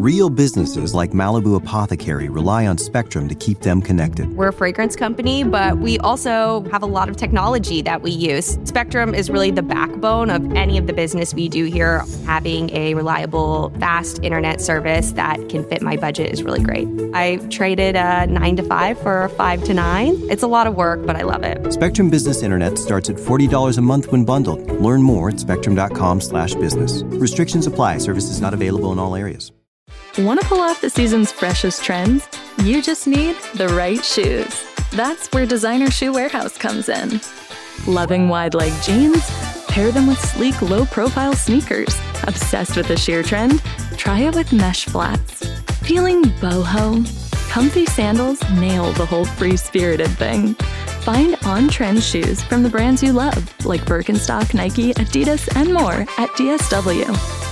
Real businesses like Malibu Apothecary rely on Spectrum to keep them connected. We're a fragrance company, but we also have a lot of technology that we use. Spectrum is really the backbone of any of the business we do here. Having a reliable, fast internet service that can fit my budget is really great. I traded a 9 to 5 for a 5 to 9. It's a lot of work, but I love it. Spectrum Business Internet starts at $40 a month when bundled. Learn more at spectrum.com/business. Restrictions apply. Services not available in all areas. Want to pull off the season's freshest trends? You just need the right shoes. That's where Designer Shoe Warehouse comes in. Loving wide leg jeans? Pair them with sleek, low-profile sneakers. Obsessed with the sheer trend? Try it with mesh flats. Feeling boho? Comfy sandals nail the whole free-spirited thing. Find on-trend shoes from the brands you love, like Birkenstock, Nike, Adidas, and more at DSW.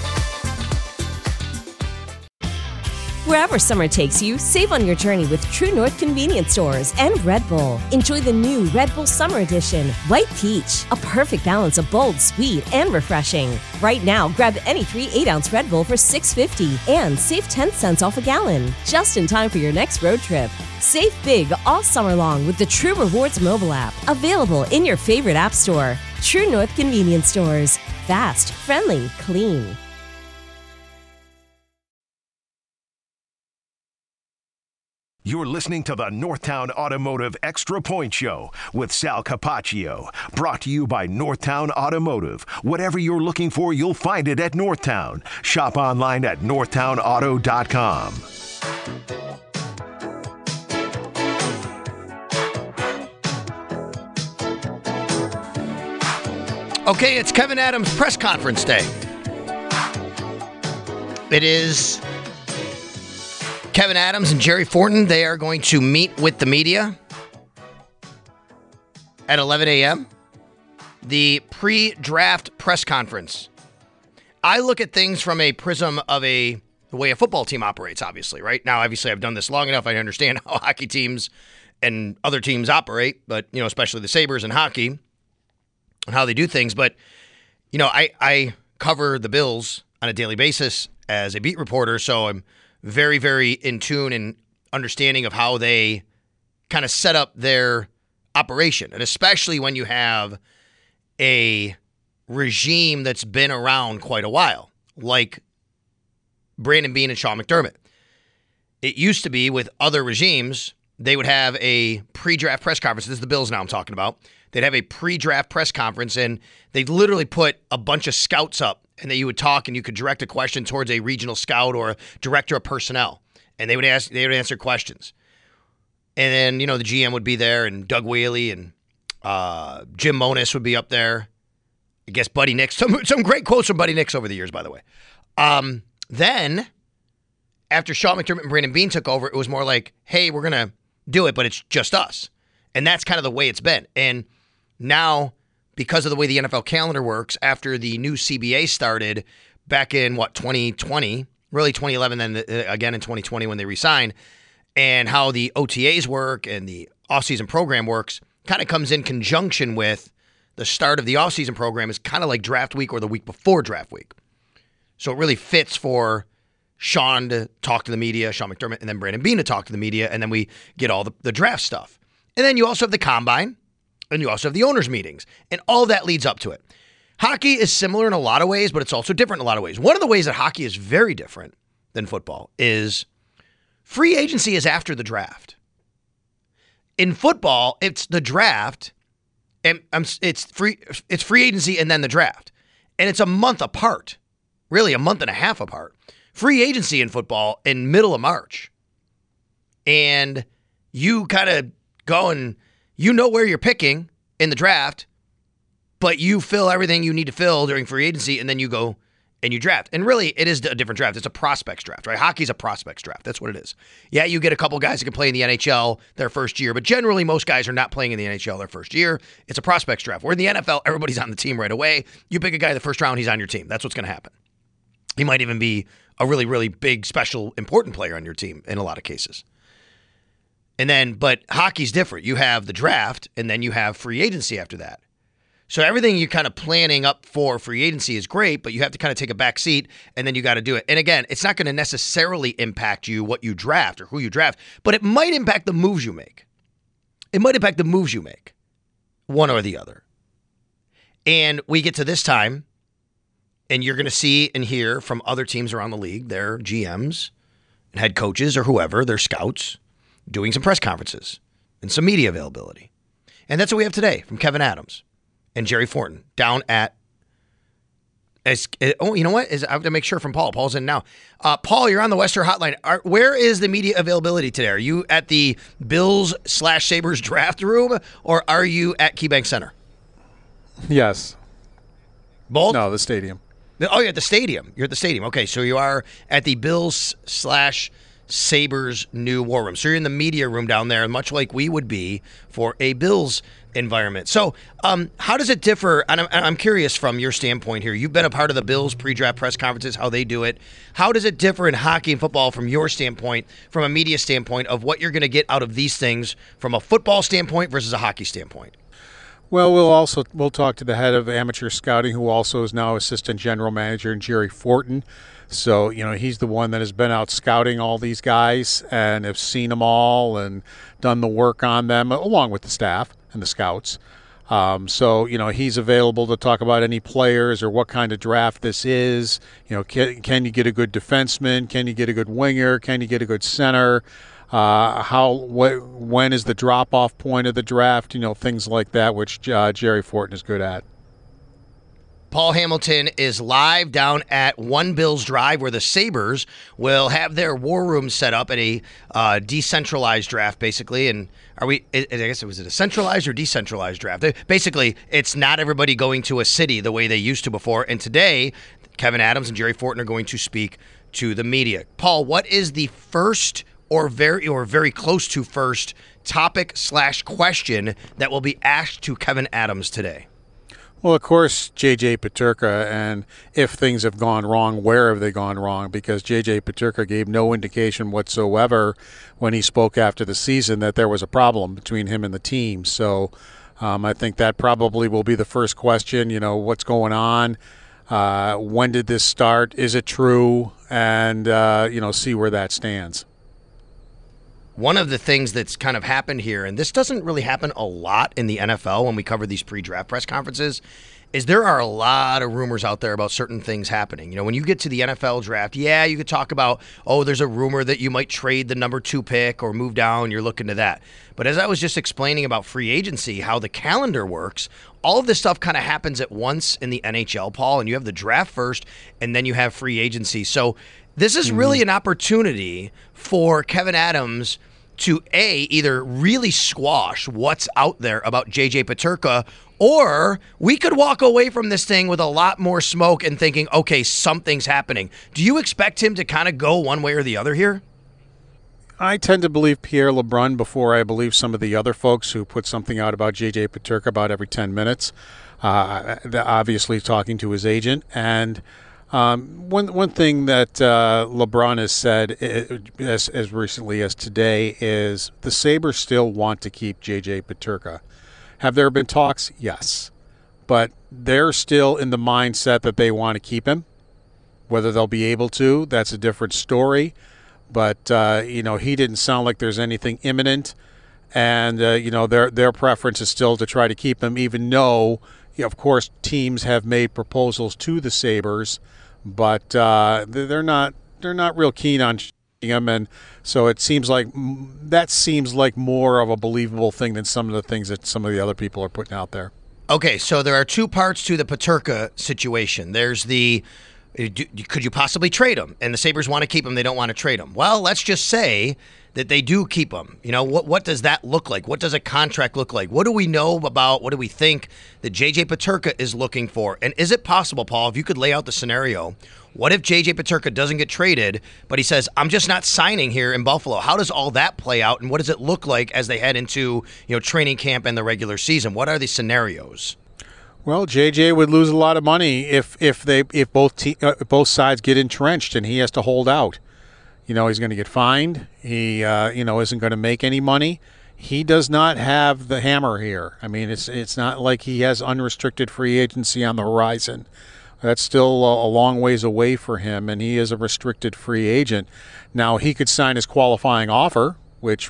Wherever summer takes you, save on your journey with True North Convenience Stores and Red Bull. Enjoy the new Red Bull Summer Edition, White Peach, a perfect balance of bold, sweet, and refreshing. Right now, grab any 3 8-ounce Red Bull for $6.50 and save 10 cents off a gallon, just in time for your next road trip. Save big all summer long with the True Rewards mobile app, available in your favorite app store. True North Convenience Stores. Fast, friendly, clean. You're listening to the Northtown Automotive Extra Point Show with Sal Capaccio. Brought to you by Northtown Automotive. Whatever you're looking for, you'll find it at Northtown. Shop online at northtownauto.com. Okay, it's Kevin Adams' press conference day. It is Kevin Adams and Jerry Fortin. They are going to meet with the media at 11 a.m. The pre-draft press conference. I look at things from a prism of the way a football team operates, obviously, right? Now, obviously, I've done this long enough. I understand how hockey teams and other teams operate, but, you know, especially the Sabres in hockey and how they do things. But, you know, I cover the Bills on a daily basis as a beat reporter, so I'm very, very in tune and understanding of how they kind of set up their operation. And especially when you have a regime that's been around quite a while, like Brandon Beane and Sean McDermott. It used to be with other regimes, they would have a pre-draft press conference. This is the Bills now I'm talking about. They'd have a pre-draft press conference, and they'd literally put a bunch of scouts up, and that you would talk and you could direct a question towards a regional scout or a director of personnel. And they would answer questions. And then, you know, the GM would be there, and Doug Whaley and Jim Monis would be up there. I guess Buddy Nix. Some great quotes from Buddy Nix over the years, by the way. Then, after Sean McDermott and Brandon Beane took over, it was more like, hey, we're going to do it, but it's just us. And that's kind of the way it's been. And now, because of the way the NFL calendar works, after the new CBA started back in, 2020, really 2011, then again in 2020 when they re-signed, and how the OTAs work and the offseason program works, kind of comes in conjunction with the start of the offseason program is kind of like draft week or the week before draft week. So it really fits for Sean to talk to the media, Sean McDermott, and then Brandon Beane to talk to the media, and then we get all the draft stuff. And then you also have the combine, and you also have the owners' meetings, and all that leads up to it. Hockey is similar in a lot of ways, but it's also different in a lot of ways. One of the ways that hockey is very different than football is free agency is after the draft. In football, it's the draft, and it's free agency and then the draft. And it's a month apart, really a month and a half apart. Free agency in football in middle of March. And you kind of go and you know where you're picking in the draft, but you fill everything you need to fill during free agency, and then you go and you draft. And really, it is a different draft. It's a prospects draft, right? Hockey's a prospects draft. That's what it is. Yeah, you get a couple guys that can play in the NHL their first year, but generally most guys are not playing in the NHL their first year. It's a prospects draft. Where in the NFL, everybody's on the team right away. You pick a guy in the first round, he's on your team. That's what's going to happen. He might even be a really, really big, special, important player on your team in a lot of cases. And then, but hockey's different. You have the draft, and then you have free agency after that. So everything you're kind of planning up for free agency is great, but you have to kind of take a back seat and then you got to do it. And again, it's not going to necessarily impact you what you draft or who you draft, but it might impact the moves you make. It might impact the moves you make, one or the other. And we get to this time, and you're going to see and hear from other teams around the league, their GMs, and head coaches or whoever, their scouts, doing some press conferences and some media availability. And that's what we have today from Kevin Adams and Jerry Fortin down at, you know what? I have to make sure from Paul. Paul's in now. Paul, you're on the Western Hotline. Where is the media availability today? Are you at the Bills/Sabres draft room, or are you at KeyBank Center? Yes. Both? No, the stadium. Oh, you're at the stadium. You're at the stadium. Okay, so you are at the Bills/Sabres new war room. So you're in the media room down there, much like we would be for a Bills environment. So how does it differ? And I'm curious from your standpoint here. You've been a part of the Bills pre-draft press conferences, how they do it. How does it differ in hockey and football from your standpoint, from a media standpoint, of what you're going to get out of these things from a football standpoint versus a hockey standpoint? Well, we'll talk to the head of amateur scouting, who also is now assistant general manager, and Jerry Fortin. So, he's the one that has been out scouting all these guys and have seen them all and done the work on them, along with the staff and the scouts. So, he's available to talk about any players or what kind of draft this is. Can you get a good defenseman? Can you get a good winger? Can you get a good center? When is the drop-off point of the draft? Things like that, which Jerry Fortin is good at. Paul Hamilton is live down at One Bills Drive, where the Sabres will have their war room set up at a decentralized draft, basically. And was it a centralized or decentralized draft? Basically, it's not everybody going to a city the way they used to before. And today, Kevin Adams and Jerry Fortin are going to speak to the media. Paul, what is the first or very close to first topic/question that will be asked to Kevin Adams today? Well, of course, J.J. Peterka, and if things have gone wrong, where have they gone wrong? Because J.J. Peterka gave no indication whatsoever when he spoke after the season that there was a problem between him and the team. So I think that probably will be the first question. What's going on? When did this start? Is it true? And, see where that stands. One of the things that's kind of happened here, and this doesn't really happen a lot in the NFL when we cover these pre-draft press conferences, is there are a lot of rumors out there about certain things happening. When you get to the NFL draft, you could talk about, there's a rumor that you might trade the number 2 pick or move down. You're looking to that. But as I was just explaining about free agency, how the calendar works, all of this stuff kind of happens at once in the NHL, Paul, and you have the draft first, and then you have free agency. So this is really an opportunity for Kevin Adams to either really squash what's out there about J.J. Peterka, or we could walk away from this thing with a lot more smoke and thinking, okay, something's happening. Do you expect him to kind of go one way or the other here? I tend to believe Pierre LeBrun before I believe some of the other folks who put something out about J.J. Peterka about every 10 minutes, obviously talking to his agent. And one thing that LeBron has said as recently as today is the Sabres still want to keep J.J. Peterka. Have there been talks? Yes. But they're still in the mindset that they want to keep him. Whether they'll be able to, that's a different story. But, he didn't sound like there's anything imminent. And, their preference is still to try to keep him, even though, of course, teams have made proposals to the Sabres. But they're not real keen on him, and so it seems like more of a believable thing than some of the things that some of the other people are putting out there. Okay, so there are two parts to the Peterka situation. There's could you possibly trade him? And the Sabres want to keep him. They don't want to trade him. Well, let's just say that they do keep him. What does that look like? What does a contract look like? What do we know about, what do we think that J.J. Peterka is looking for? And is it possible, Paul, if you could lay out the scenario, what if J.J. Peterka doesn't get traded, but he says, I'm just not signing here in Buffalo? How does all that play out, and what does it look like as they head into training camp and the regular season? What are the scenarios? Well, JJ would lose a lot of money if both sides get entrenched and he has to hold out. He's going to get fined. He isn't going to make any money. he does not have the hammer here. I mean, it's not like he has unrestricted free agency on the horizon. That's still a long ways away for him, and he is a restricted free agent. Now, he could sign his qualifying offer, which,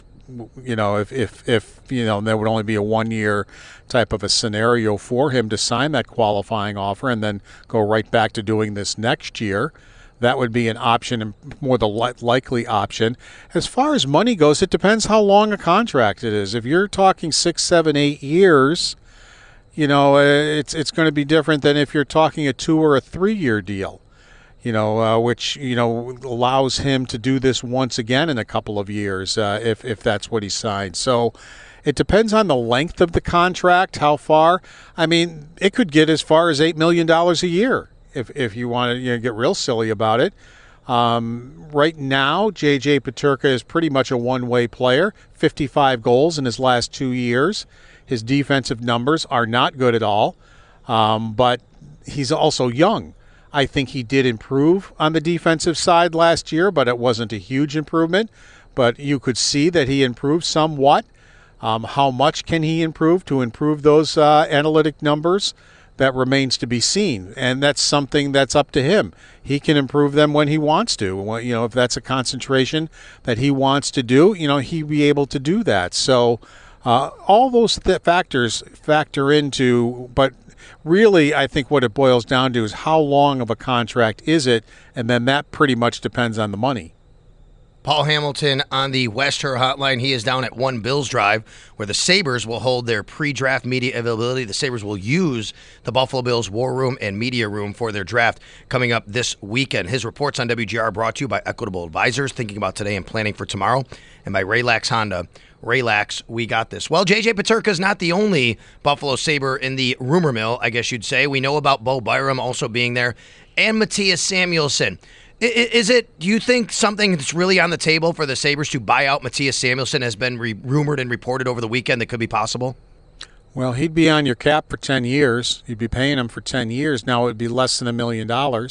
if there would only be a 1-year type of a scenario for him to sign that qualifying offer and then go right back to doing this next year. That would be an option, and more the likely option. As far as money goes, it depends how long a contract it is. If you're talking 6, 7, 8 years, it's going to be different than if you're talking a 2 or a 3-year deal, which, allows him to do this once again in a couple of years if that's what he signed. So it depends on the length of the contract, how far. I mean, it could get as far as $8 million a year if you want to get real silly about it. Right now, J.J. Peterka is pretty much a one-way player, 55 goals in his last 2 years. His defensive numbers are not good at all, but he's also young. I think he did improve on the defensive side last year, but it wasn't a huge improvement. But you could see that he improved somewhat. How much can he improve to improve those analytic numbers? That remains to be seen, and that's something that's up to him. He can improve them when he wants to. If that's a concentration that he wants to do, he'd be able to do that. So all those factors factor into, but really I think what it boils down to is how long of a contract is it, and then that pretty much depends on the money. Paul Hamilton on the West Her Hotline. He is down at One Bills Drive, where the Sabres will hold their pre-draft media availability. The Sabres will use the Buffalo Bills War Room and Media Room for their draft coming up this weekend. His reports on WGR are brought to you by Equitable Advisors, thinking about today and planning for tomorrow, and by Raylax Honda. Raylax, we got this. Well, J.J. Peterka is not the only Buffalo Sabre in the rumor mill, I guess you'd say. We know about Bo Byram also being there, and Matthias Samuelsson. Do you think something that's really on the table for the Sabres to buy out Matthias Samuelsson has been rumored and reported over the weekend that could be possible? Well, he'd be on your cap for 10 years. You'd be paying him for 10 years. Now it would be less than $1 million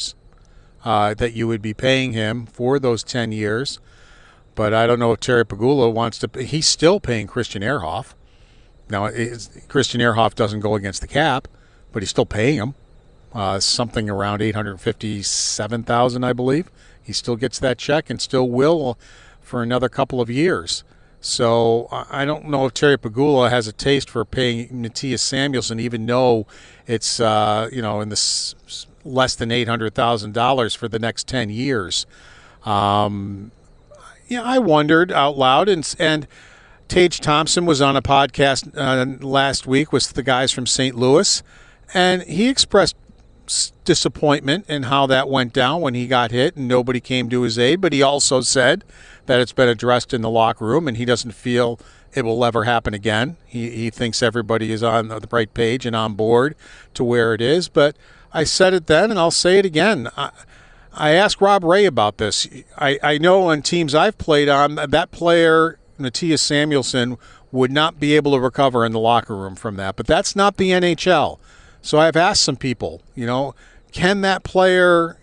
that you would be paying him for those 10 years. But I don't know if Terry Pegula wants to. He's still paying Christian Ehrhoff. Now, Christian Ehrhoff doesn't go against the cap, but he's still paying him. Something around $857,000, I believe. He still gets that check and still will for another couple of years. So I don't know if Terry Pegula has a taste for paying Matthias Samuelsson, even though it's in the less than $800,000 for the next 10 years. I wondered out loud, and Tage Thompson was on a podcast last week with the guys from St. Louis, and he expressed disappointment in how that went down when he got hit and nobody came to his aid, but he also said that it's been addressed in the locker room and he doesn't feel it will ever happen again. He thinks everybody is on the right page and on board to where it is, but I said it then and I'll say it again. I asked Rob Ray about this. I know on teams I've played on, that player, Matthias Samuelsson, would not be able to recover in the locker room from that, but that's not the NHL. So I've asked some people, can that player,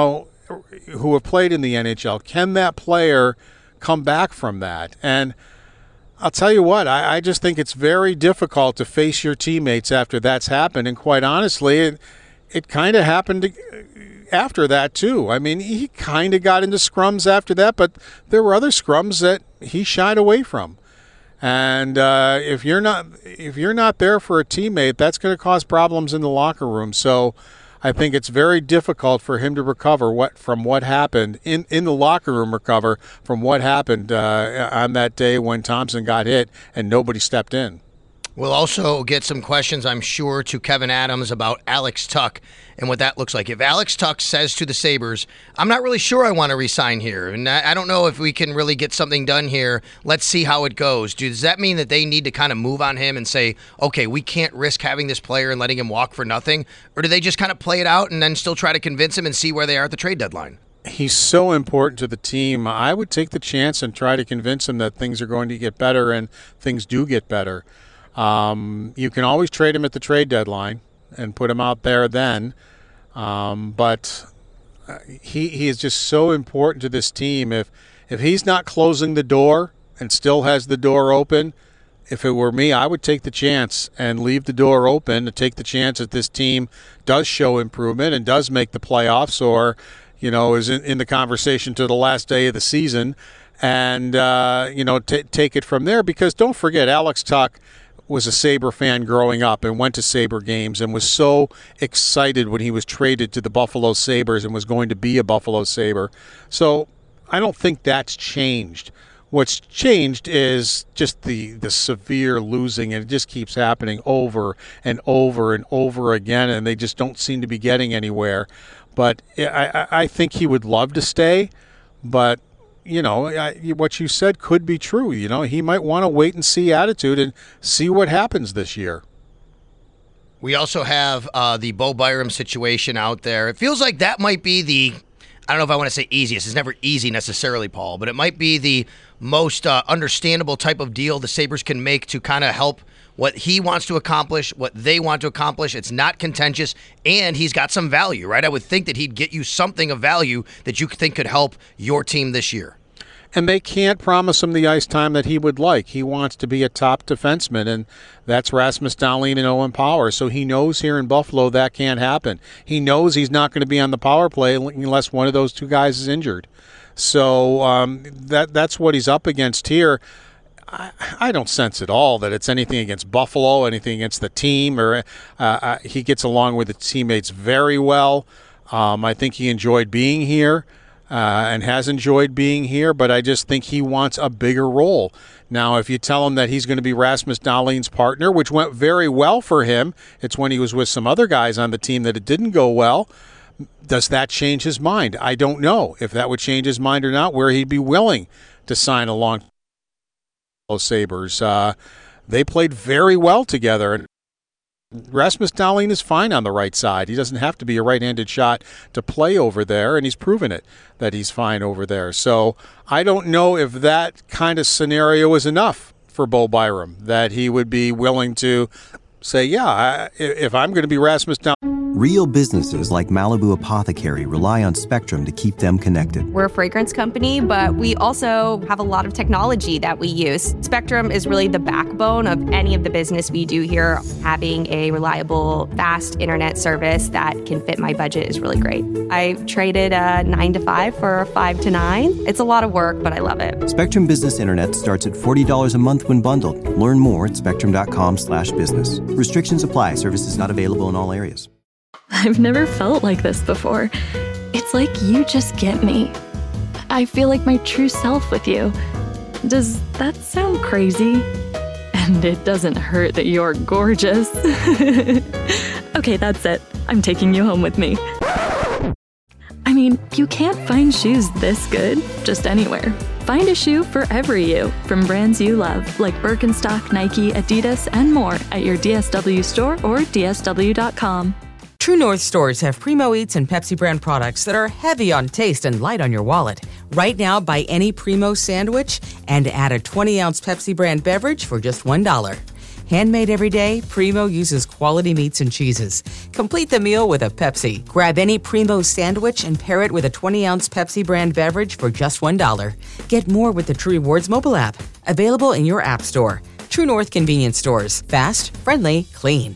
who have played in the NHL, can that player come back from that? And I'll tell you what, I just think it's very difficult to face your teammates after that's happened. And quite honestly, it kind of happened after that too. I mean, he kind of got into scrums after that, but there were other scrums that he shied away from. And if you're not there for a teammate, that's going to cause problems in the locker room. So I think it's very difficult for him to recover from what happened in the locker room. Recover from what happened on that day when Thompson got hit and nobody stepped in. We'll also get some questions, I'm sure, to Kevin Adams about Alex Tuch and what that looks like. If Alex Tuch says to the Sabres, I'm not really sure I want to resign here, and I don't know if we can really get something done here, let's see how it goes. Does that mean that they need to kind of move on him and say, okay, we can't risk having this player and letting him walk for nothing? Or do they just kind of play it out and then still try to convince him and see where they are at the trade deadline? He's so important to the team. I would take the chance and try to convince him that things are going to get better, and things do get better. You can always trade him at the trade deadline and put him out there then. But he is just so important to this team. If he's not closing the door and still has the door open, if it were me, I would take the chance and leave the door open to take the chance that this team does show improvement and does make the playoffs, or, is in the conversation to the last day of the season, and, take it from there. Because don't forget, Alex Tuch was a Sabre fan growing up and went to Sabre games and was so excited when he was traded to the Buffalo Sabres and was going to be a Buffalo Sabre. So I don't think that's changed. What's changed is just the severe losing, and it just keeps happening over and over and over again, and they just don't seem to be getting anywhere. But I think he would love to stay, but what you said could be true. He might want to wait and see attitude and see what happens this year. We also have the Bo Byram situation out there. It feels like that might be I don't know if I want to say easiest. It's never easy necessarily, Paul, but it might be the most understandable type of deal the Sabres can make to kind of help what he wants to accomplish, what they want to accomplish. It's not contentious, and he's got some value, right? I would think that he'd get you something of value that you think could help your team this year. And they can't promise him the ice time that he would like. He wants to be a top defenseman, and that's Rasmus Dahlin and Owen Power. So he knows here in Buffalo that can't happen. He knows he's not going to be on the power play unless one of those two guys is injured. So that's what he's up against here. I don't sense at all that it's anything against Buffalo, anything against the team, or he gets along with the teammates very well. I think he enjoyed being here. And has enjoyed being here, but I just think he wants a bigger role. Now, if you tell him that he's going to be Rasmus Dahlin's partner, which went very well for him, it's when he was with some other guys on the team that it didn't go well, does that change his mind? I don't know if that would change his mind or not, where he'd be willing to sign along with Sabres. They played very well together. Rasmus Dahlin is fine on the right side. He doesn't have to be a right-handed shot to play over there, and he's proven it that he's fine over there. So I don't know if that kind of scenario is enough for Bo Byram, that he would be willing to say, yeah, if I'm going to be Rasmus Dahlin. Real businesses like Malibu Apothecary rely on Spectrum to keep them connected. We're a fragrance company, but we also have a lot of technology that we use. Spectrum is really the backbone of any of the business we do here. Having a reliable, fast internet service that can fit my budget is really great. I traded a 9 to 5 for a 5 to 9. It's a lot of work, but I love it. Spectrum Business Internet starts at $40 a month when bundled. Learn more at spectrum.com/business. Restrictions apply. Services not available in all areas. I've never felt like this before. It's like you just get me. I feel like my true self with you. Does that sound crazy? And it doesn't hurt that you're gorgeous. Okay, that's it. I'm taking you home with me. I mean, you can't find shoes this good just anywhere. Find a shoe for every you from brands you love, like Birkenstock, Nike, Adidas, and more at your DSW store or DSW.com. True North stores have Primo Eats and Pepsi brand products that are heavy on taste and light on your wallet. Right now, buy any Primo sandwich and add a 20-ounce Pepsi brand beverage for just $1. Handmade every day, Primo uses quality meats and cheeses. Complete the meal with a Pepsi. Grab any Primo sandwich and pair it with a 20-ounce Pepsi brand beverage for just $1. Get more with the True Rewards mobile app. Available in your app store. True North convenience stores. Fast, friendly, clean.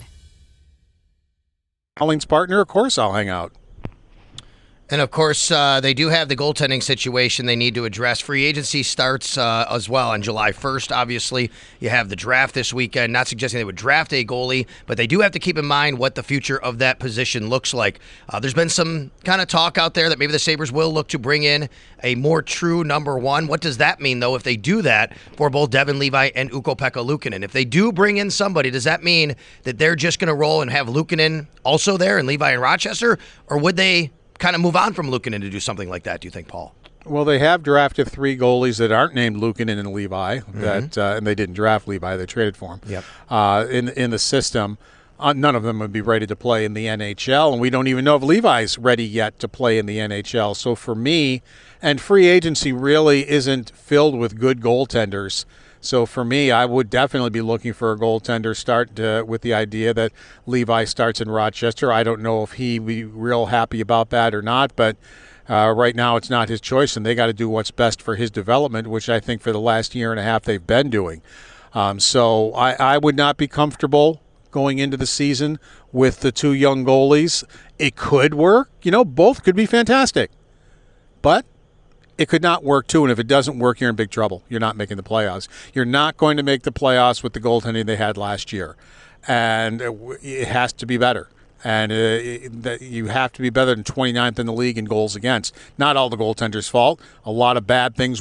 Dahlin's partner, of course I'll hang out. And, of course, they do have the goaltending situation they need to address. Free agency starts as well on July 1st, obviously. You have the draft this weekend. Not suggesting they would draft a goalie, but they do have to keep in mind what the future of that position looks like. There's been some kind of talk out there that maybe the Sabres will look to bring in a more true number one. What does that mean, though, if they do that for both Devin Levi and Ukko-Pekka Luukkonen? If they do bring in somebody, does that mean that they're just going to roll and have Luukkonen also there and Levi in Rochester? Or would they kind of move on from Luukkonen to do something like that, do you think, Paul? Well, they have drafted 3 goalies that aren't named Luukkonen and Levi, and they didn't draft Levi, they traded for him. Yep. In the system. None of them would be ready to play in the NHL, and we don't even know if Levi's ready yet to play in the NHL. So for me, and free agency really isn't filled with good goaltenders. So for me, I would definitely be looking for a goaltender start with the idea that Levi starts in Rochester. I don't know if he'd be real happy about that or not, but right now it's not his choice, and they got to do what's best for his development, which I think for the last year and a half they've been doing. So I would not be comfortable going into the season with the two young goalies. It could work. Both could be fantastic. But it could not work, too. And if it doesn't work, you're in big trouble. You're not making the playoffs. You're not going to make the playoffs with the goaltending they had last year. And it has to be better. And you have to be better than 29th in the league in goals against. Not all the goaltenders' fault. A lot of bad things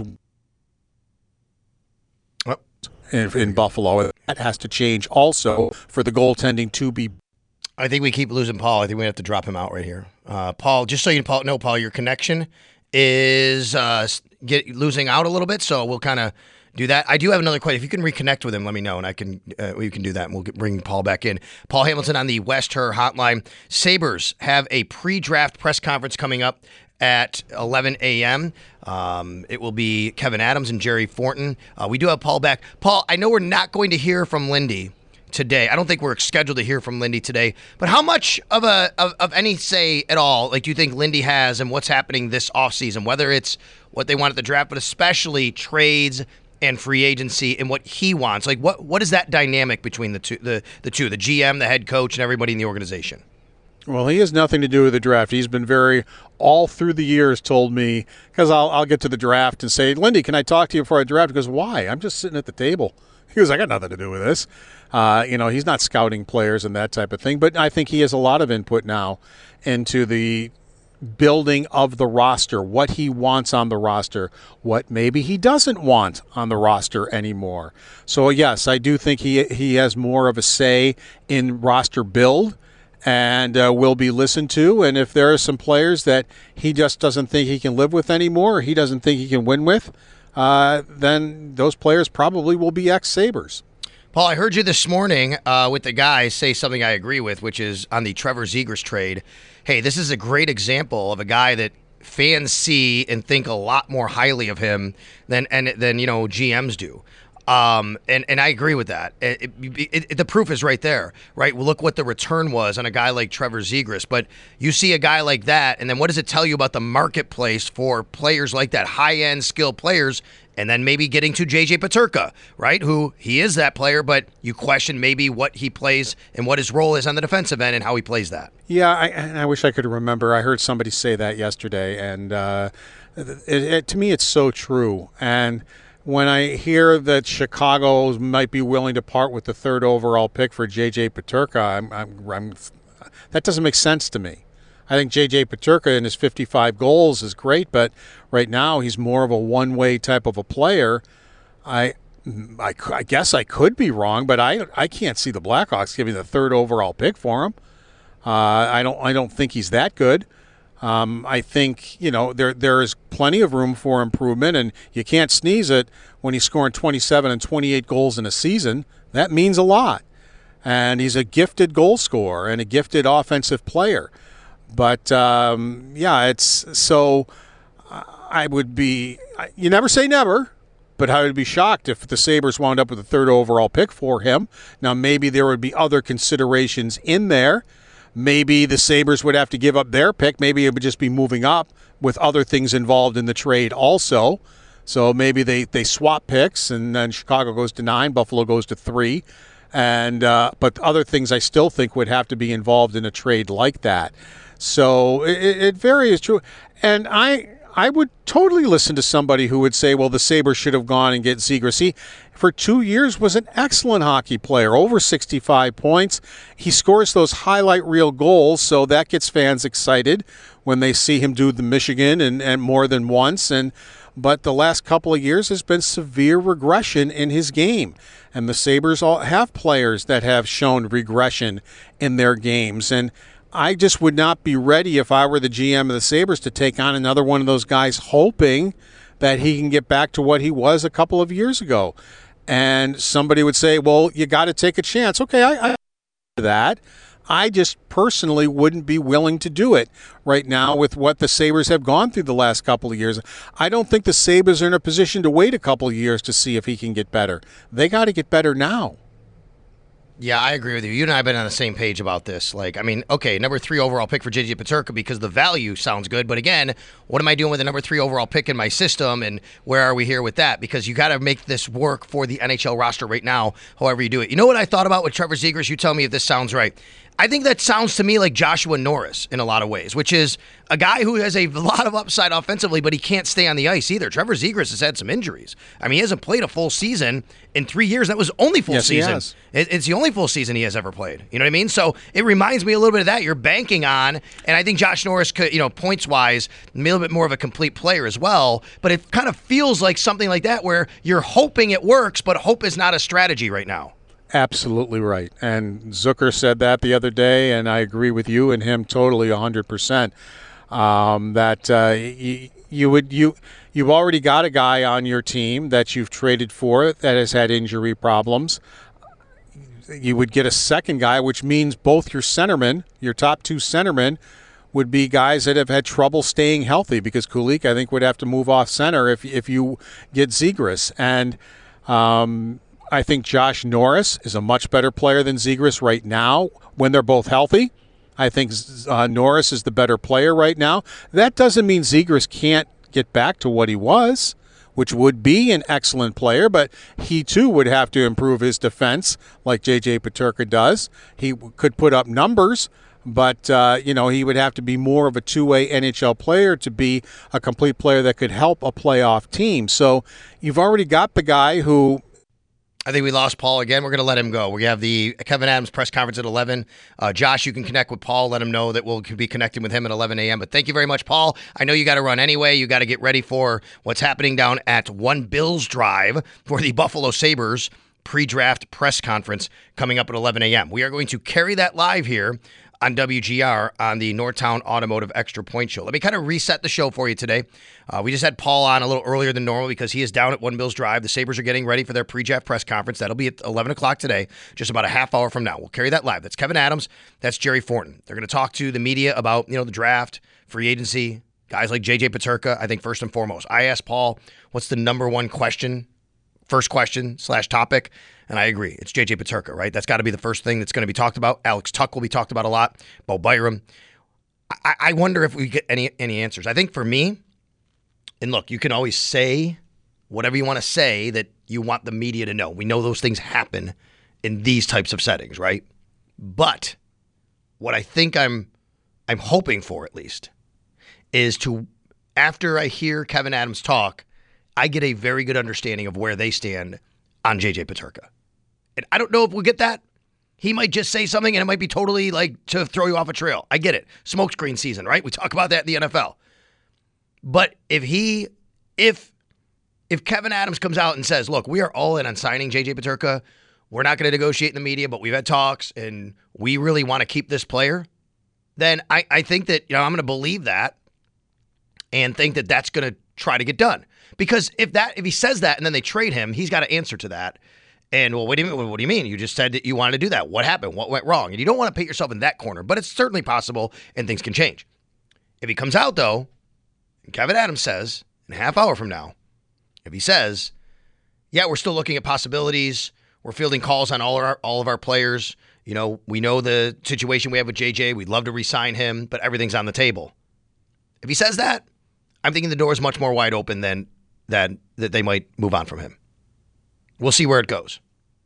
in Buffalo. That has to change also for the goaltending to be. I think we keep losing Paul. I think we have to drop him out right here. Paul, just so you know, Paul, your connection is losing out a little bit, so we'll kind of do that. I do have another question. If you can reconnect with him, let me know, and we can do that, and we'll bring Paul back in. Paul Hamilton on the West Her Hotline. Sabres have a pre-draft press conference coming up at 11 a.m. It will be Kevin Adams and Jerry Thornton. We do have Paul back. Paul, I know we're not going to hear from Lindy today. I don't think we're scheduled to hear from Lindy today. But how much of any say at all, do you think Lindy has in what's happening this offseason, whether it's what they want at the draft, but especially trades and free agency and what he wants? What is that dynamic between the two, the GM, the head coach, and everybody in the organization? Well, he has nothing to do with the draft. He's been all through the years told me, because I'll get to the draft and say, Lindy, can I talk to you before I draft? He goes, why? I'm just sitting at the table. He goes, I got nothing to do with this. He's not scouting players and that type of thing. But I think he has a lot of input now into the building of the roster, what he wants on the roster, what maybe he doesn't want on the roster anymore. So, yes, I do think he has more of a say in roster build and will be listened to. And if there are some players that he just doesn't think he can live with anymore or he doesn't think he can win with, then those players probably will be ex-Sabres. Paul, I heard you this morning with the guys say something I agree with, which is on the Trevor Zegras trade. Hey, this is a great example of a guy that fans see and think a lot more highly of him than GMs do. And I agree with that. The proof is right there, right? Well, look what the return was on a guy like Trevor Zegras. But you see a guy like that, and then what does it tell you about the marketplace for players like that, high-end skilled players, and then maybe getting to J.J. Peterka, right, who he is that player, but you question maybe what he plays and what his role is on the defensive end and how he plays that. Yeah, I wish I could remember. I heard somebody say that yesterday, and to me it's so true. And when I hear that Chicago might be willing to part with the third overall pick for J.J. Peterka, that doesn't make sense to me. I think J.J. Peterka and his 55 goals is great, but right now he's more of a one-way type of a player. I guess I could be wrong, but I can't see the Blackhawks giving the third overall pick for him. I don't think he's that good. I think there is plenty of room for improvement, and you can't sneeze it when he's scoring 27 and 28 goals in a season. That means a lot, and he's a gifted goal scorer and a gifted offensive player. But it's so. I would be. You never say never, but I would be shocked if the Sabres wound up with a third overall pick for him. Now maybe there would be other considerations in there. Maybe the Sabres would have to give up their pick. Maybe it would just be moving up with other things involved in the trade also. So maybe they swap picks, and then Chicago goes to 9, Buffalo goes to 3. And but other things I still think would have to be involved in a trade like that. So it very is true. And I would totally listen to somebody who would say, well, the Sabres should have gone and get Zegras. He, for 2 years, was an excellent hockey player, over 65 points. He scores those highlight reel goals, so that gets fans excited when they see him do the Michigan and more than once. But the last couple of years has been severe regression in his game. And the Sabres all have players that have shown regression in their games. And I just would not be ready if I were the GM of the Sabres to take on another one of those guys hoping that he can get back to what he was a couple of years ago. And somebody would say, well, you got to take a chance. Okay, I do that. I just personally wouldn't be willing to do it right now with what the Sabres have gone through the last couple of years. I don't think the Sabres are in a position to wait a couple of years to see if he can get better. They got to get better now. Yeah, I agree with you. You and I have been on the same page about this. Like, I mean, okay, number 3 overall pick for J.J. Peterka because the value sounds good. But again, what am I doing with the number 3 overall pick in my system, and where are we here with that? Because you got to make this work for the NHL roster right now, however you do it. You know what I thought about with Trevor Zegras? You tell me if this sounds right. I think that sounds to me like Joshua Norris in a lot of ways, which is a guy who has a lot of upside offensively, but he can't stay on the ice either. Trevor Zegras has had some injuries. I mean, he hasn't played a full season in 3 years. That was only full season. He has. It's the only full season he has ever played. You know what I mean? So it reminds me a little bit of that. You're banking on, and I think Josh Norris could, points-wise, a little bit more of a complete player as well, but it kind of feels like something like that where you're hoping it works, but hope is not a strategy right now. Absolutely right. And Zucker said that the other day, and I agree with you and him totally 100%. You've already got a guy on your team that you've traded for that has had injury problems. You would get a second guy, which means both your centermen, your top 2 centermen, would be guys that have had trouble staying healthy because Kulich, I think, would have to move off center if you get Zegras. And I think Josh Norris is a much better player than Zegras right now when they're both healthy. I think Norris is the better player right now. That doesn't mean Zegras can't get back to what he was, which would be an excellent player, but he too would have to improve his defense like J.J. Peterka does. He could put up numbers, but he would have to be more of a two-way NHL player to be a complete player that could help a playoff team. So you've already got the guy who... I think we lost Paul again. We're going to let him go. We have the Kevin Adams press conference at 11. Josh, you can connect with Paul. Let him know that we'll be connecting with him at 11 a.m. But thank you very much, Paul. I know you got to run anyway. You got to get ready for what's happening down at One Bills Drive for the Buffalo Sabres pre-draft press conference coming up at 11 a.m. We are going to carry that live here on WGR on the Northtown Automotive Extra Point Show. Let me kind of reset the show for you today. We just had Paul on a little earlier than normal because he is down at One Bills Drive. The Sabres are getting ready for their pre-draft press conference. That'll be at 11 o'clock today, just about a half hour from now. We'll carry that live. That's Kevin Adams. That's Jerry Thornton. They're going to talk to the media about, the draft, free agency, guys like J.J. Peterka, I think first and foremost. I asked Paul, what's the number one question, first question / topic? And I agree. It's J.J. Peterka, right? That's got to be the first thing that's going to be talked about. Alex Tuch will be talked about a lot. Bo Byram. I wonder if we get any answers. I think for me, and look, you can always say whatever you want to say that you want the media to know. We know those things happen in these types of settings, right? But what I think I'm hoping for at least is to, after I hear Kevin Adams talk, I get a very good understanding of where they stand on J.J. Peterka. And I don't know if we'll get that. He might just say something and it might be totally like to throw you off a trail. I get it. Smokescreen season, right? We talk about that in the NFL. But if Kevin Adams comes out and says, look, we are all in on signing J.J. Peterka, we're not going to negotiate in the media, but we've had talks and we really want to keep this player, then I think that I'm going to believe that and think that that's going to try to get done. Because if he says that and then they trade him, he's got to answer to that. And, well, what do you mean? You just said that you wanted to do that. What happened? What went wrong? And you don't want to put yourself in that corner, but it's certainly possible and things can change. If he comes out, though, and Kevin Adams says, in a half hour from now, if he says, yeah, we're still looking at possibilities, we're fielding calls on all of our players, we know the situation we have with JJ, we'd love to re-sign him, but everything's on the table. If he says that, I'm thinking the door is much more wide open than that they might move on from him. We'll see where it goes.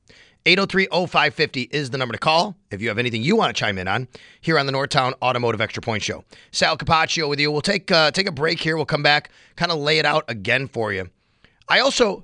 803-0550 is the number to call if you have anything you want to chime in on here on the Northtown Automotive Extra Point Show. Sal Capaccio with you. We'll take a break here. We'll come back, kind of lay it out again for you. I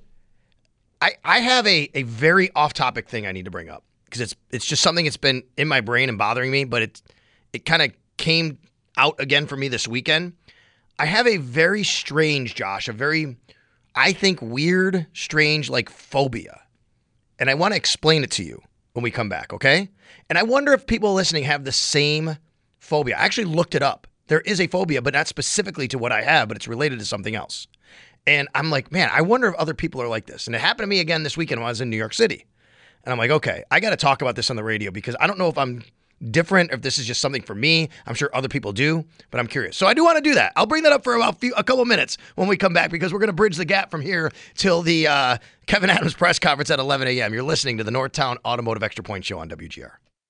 have a very off-topic thing I need to bring up because it's just something that's been in my brain and bothering me, but it kind of came out again for me this weekend. I have a very strange, Josh, I think weird, strange, like phobia. And I want to explain it to you when we come back, okay? And I wonder if people listening have the same phobia. I actually looked it up. There is a phobia, but not specifically to what I have, but it's related to something else. And I'm like, man, I wonder if other people are like this. And it happened to me again this weekend when I was in New York City. And I'm like, okay, I got to talk about this on the radio because I don't know if I'm different, or if this is just something for me. I'm sure other people do, but I'm curious. So I do want to do that. I'll bring that up for about a couple minutes when we come back, because we're going to bridge the gap from here till the Kevin Adams press conference at 11 a.m. You're listening to the Northtown Automotive Extra Point Show on WGR.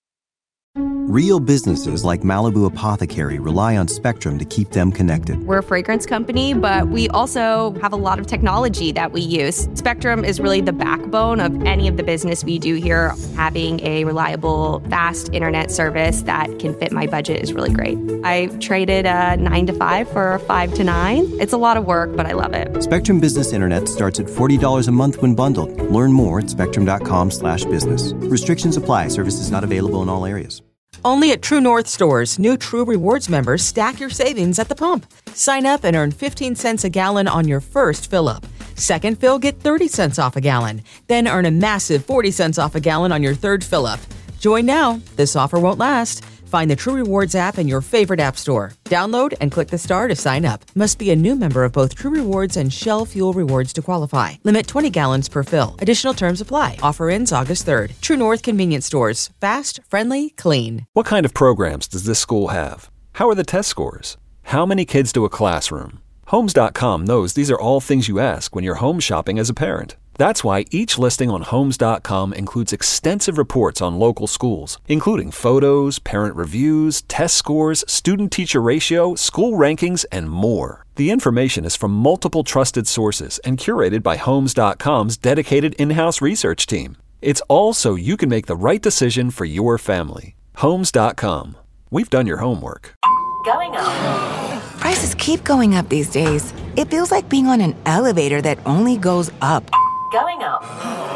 Real businesses like Malibu Apothecary rely on Spectrum to keep them connected. We're a fragrance company, but we also have a lot of technology that we use. Spectrum is really the backbone of any of the business we do here. Having a reliable, fast internet service that can fit my budget is really great. I traded a 9 to 5 for a 5 to 9. It's a lot of work, but I love it. Spectrum Business Internet starts at $40 a month when bundled. Learn more at spectrum.com/business. Restrictions apply. Services not available in all areas. Only at True North stores, new True Rewards members stack your savings at the pump. Sign up and earn 15 cents a gallon on your first fill-up. Second fill, get 30 cents off a gallon. Then earn a massive 40 cents off a gallon on your third fill-up. Join now. This offer won't last. Find the True Rewards app in your favorite app store. Download and click the star to sign up. Must be a new member of both True Rewards and Shell Fuel Rewards to qualify. Limit 20 gallons per fill. Additional terms apply. Offer ends August 3rd. True North Convenience Stores. Fast, friendly, clean. What kind of programs does this school have? How are the test scores? How many kids do a classroom? Homes.com knows these are all things you ask when you're home shopping as a parent. That's why each listing on Homes.com includes extensive reports on local schools, including photos, parent reviews, test scores, student-teacher ratio, school rankings, and more. The information is from multiple trusted sources and curated by Homes.com's dedicated in-house research team. It's all so you can make the right decision for your family. Homes.com. We've done your homework. Going up. Prices keep going up these days. It feels like being on an elevator that only goes up. Going up.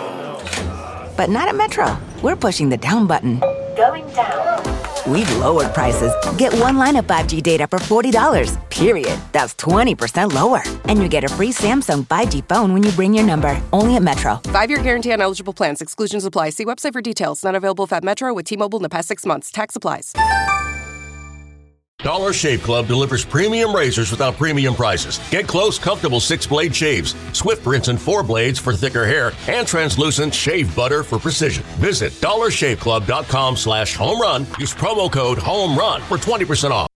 But not at Metro. We're pushing the down button. Going down. We've lowered prices. Get one line of 5G data for $40, period. That's 20% lower. And you get a free Samsung 5G phone when you bring your number. Only at Metro. 5-year guarantee on eligible plans. Exclusions apply. See website for details. Not available at Metro with T-Mobile in the past 6 months. Tax applies. Dollar Shave Club delivers premium razors without premium prices. Get close, comfortable 6-blade shaves, swift rinse and 4 blades for thicker hair, and translucent shave butter for precision. Visit dollarshaveclub.com/homerun. Use promo code HOMERUN for 20% off.